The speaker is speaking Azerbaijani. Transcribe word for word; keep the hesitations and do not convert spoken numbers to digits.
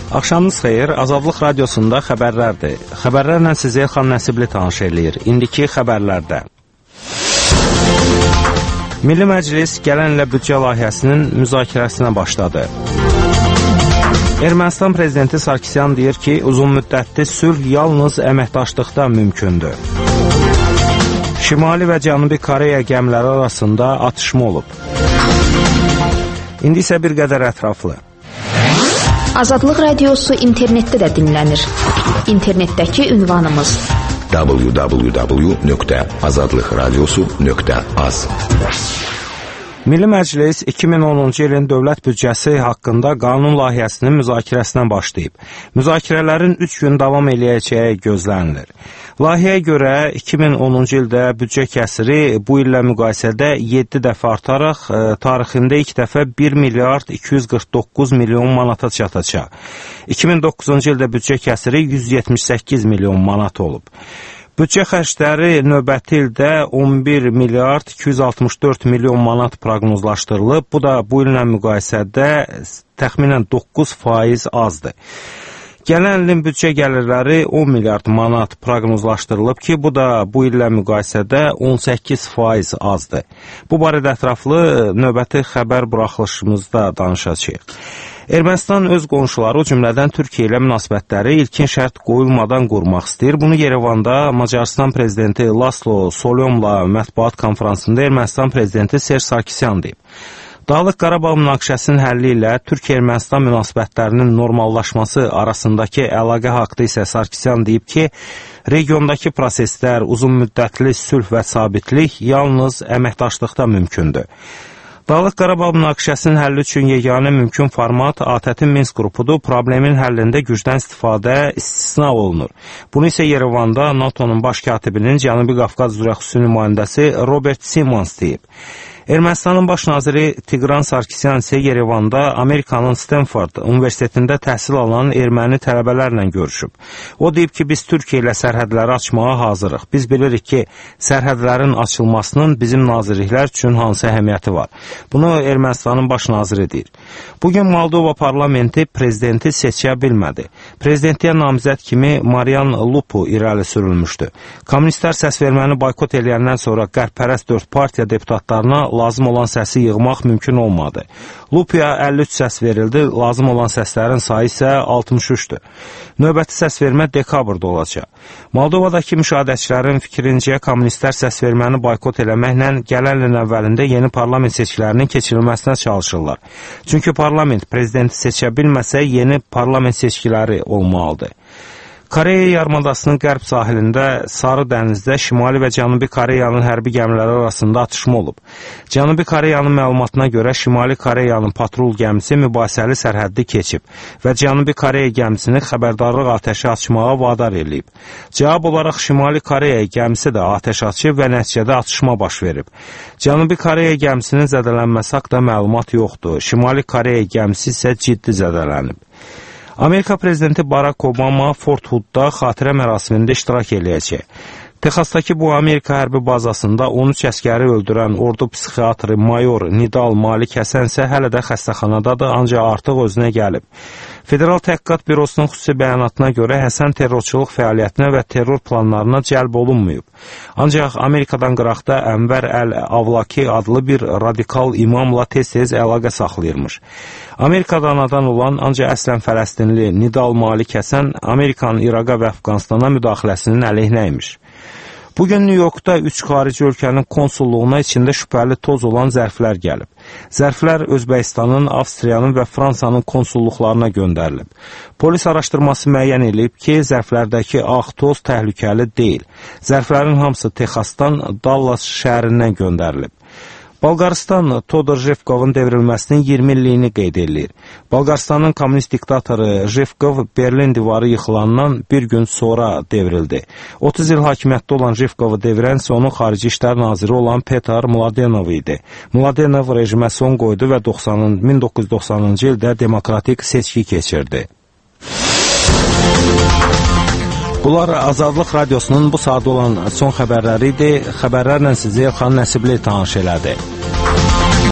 Axşamınız xeyir, Azadlıq Radiosunda xəbərlərdir. Xəbərlərlə sizi Elxan Nəsibli tanış eləyir. İndiki xəbərlərdə. Milli Məclis gələn ilə büdcə layihəsinin müzakirəsinə başladı. Ermənistan prezidenti Sarkisyan deyir ki, uzun müddətli sülh yalnız əməkdaşlıqda mümkündür. Şimali və Cənubi Koreya gəmiləri arasında atışma olub. İndi isə bir qədər ətraflı. Azadlıq Radiosu internetdə də dinlənir. İnternetdəki ünvanımız w w w nöqtə azadlıq radiosu nöqtə az. Milli Məclis iki min onuncu ilin dövlət büdcəsi haqqında qanun layihəsinin müzakirəsinə başlayıb. Müzakirələrin üç gün davam eləyəcəyi gözlənilir. Layihəyə görə iki min onuncu ildə büdcə kəsiri bu illə müqayisədə yeddi dəfə artaraq e, tarixində ilk dəfə bir milyard iki yüz qırx doqquz milyon manata çatacaq. iki min doqquzuncu ildə büdcə kəsiri yüz yetmiş səkkiz milyon manat olub. Büdcə xərcləri növbəti ildə on bir milyard iki yüz altmış dörd milyon manat proqnozlaşdırılıb. Bu da bu illə müqayisədə təxminən doqquz faiz azdır. Gələn ilin büdcə gəlirləri on milyard manat proqnozlaşdırılıb ki, bu da bu illə müqayisədə on səkkiz faiz azdır. Bu barədə ətraflı növbəti xəbər buraxılışımızda danışacağıq. Ermənistan öz qonşuları, o cümlədən Türkiyə ilə münasibətləri ilkin şərt qoyulmadan qurmaq istəyir. Bunu Yerevanda Macarıstan prezidenti Laslo Solyomla mətbuat konferansında Ermənistan prezidenti Serj Sarkisyan deyib. Dağlıq Qarabağ münaqişəsinin həlli ilə Türkiyə-Ermənistan münasibətlərinin normallaşması arasındakı əlaqə haqda isə Sarkisyan deyib ki, regiondakı proseslər, uzun müddətli sülh və sabitlik yalnız əməkdaşlıqda mümkündür. Dağlıq Qarabağ münaqişəsinin həlli üçün yeganə mümkün format A T Ə-tin Minsk qrupudur. Problemin həllində gücdən istifadə istisna olunur. Bunu isə Yerevanda NATO'nun baş katibinin Cənubi Qafqaz üzrə xüsusi nümayəndəsi Robert Simons deyib. Ermənistanın baş naziri Tigran Sarkisyan isə Yerevanda Amerikanın Stanford Universitetində təhsil alan erməni tələbələrlə görüşüb. O deyib ki, biz Türkiyə ilə sərhədləri açmağa hazırıq. Biz bilirik ki, sərhədlərin açılmasının bizim nazirliklər üçün hansı əhəmiyyəti var. Bunu Ermənistanın baş naziri deyir. Bugün Moldova parlamenti prezidenti seçə bilmədi. Prezidentliyə namizəd kimi Marian Lupu irəli sürülmüşdü. Kommunistlər səsverməni boykot eləyəndən sonra qərb-pərəst dörd partiya deputatlarına lazım olan səsi yığmaq mümkün olmadı. Lupuya əlli üç səs verildi, lazım olan səslərin sayı isə altmış üçdür. Növbəti səsvermə dekabrda olacaq. Moldovadakı müşahidəçilərin fikrincə kommunistlər səsverməni boykot eləməklə gələn ilin əvvəlində yeni parlament seçkilərinin keçirilməsinə çalışırlar. Çünki parlament prezidenti seçə bilməsə yeni parlament seçkiləri olmalıdır. Koreya yarımadasının qərb sahilində Sarı dənizdə Şimali və Cənubi Koreyanın hərbi gəmiləri arasında atışma olub. Cənubi Koreyanın məlumatına görə Şimali Koreyanın patrul gəmisi mübahisəli sərhəddi keçib və Cənubi Koreya gəmisini xəbərdarlıq atəşi açmağa vadar eləyib. Cavab olaraq Şimali Koreya gəmisi də atəş açıb və nəticədə atışma baş verib. Cənubi Koreya gəmisinin zədələnməsi haqda məlumat yoxdur. Şimali Koreya gəmisi isə ciddi zədələnib. Amerika prezidenti Barack Obama Fort Hood'da xatirə mərasimində iştirak eləyəcək. Texasdakı bu Amerika hərbi bazasında on üç əskəri öldürən ordu psixiatrı mayor Nidal Malik Həsən isə hələ də xəstəxanadadır, ancaq artıq özünə gəlib. Federal Təhqiqat Bürosunun xüsusi bəyanatına görə Həsən terrorçuluq fəaliyyətinə və terror planlarına cəlb olunmayıb. Ancaq Amerikadan qıraqda Ənvər Əl-Avlaki adlı bir radikal imamla tez-tez əlaqə saxlayırmış. Amerikada anadan olan, ancaq əslən Fələstinli Nidal Malik Həsən Amerikanın İraqa və Əfqanistana müdaxiləsinin əleyhinə imiş. Bugün New Yorkda üç xarici ölkənin konsulluğuna içində şübhəli toz olan zərflər gəlib. Zərflər Özbəkistanın, Avstriyanın və Fransanın konsulluqlarına göndərilib. Polis araşdırması müəyyən edib ki, zərflərdəki ağ toz təhlükəli deyil. Zərflərin hamısı Texasdan, Dallas şəhərindən göndərilib. Bolqarıstan Todor Jevkovun devrilməsinin iyirmi illiyini qeyd edir. Bolqarıstanın kommunist diktatoru Jevkov Berlin divarı yıxılandan bir gün sonra devrildi. otuz il hakimiyyətdə olan Jevkovu devirən isə onun xarici işlər naziri olan Petar Mladenov idi. Mladenov rejimə son qoydu və min doqquz yüz doxsanıncı ildə demokratik seçki keçirdi. Bunlar Azadlıq Radiosunun bu saat olan son xəbərləri idi. Xəbərlərlə sizi Elxan Nəsibli tanış elədi.